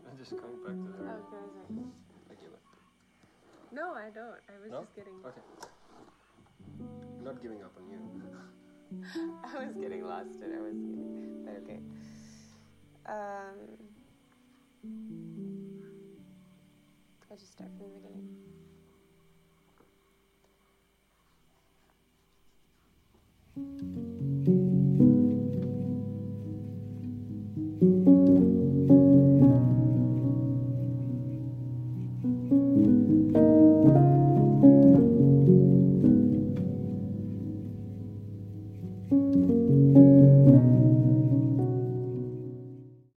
Just going back to the... Okay. I give it. No, I don't. I was just getting... Okay. I'm not giving up on you. I was getting lost and I was getting... But okay. I'll just start from the beginning.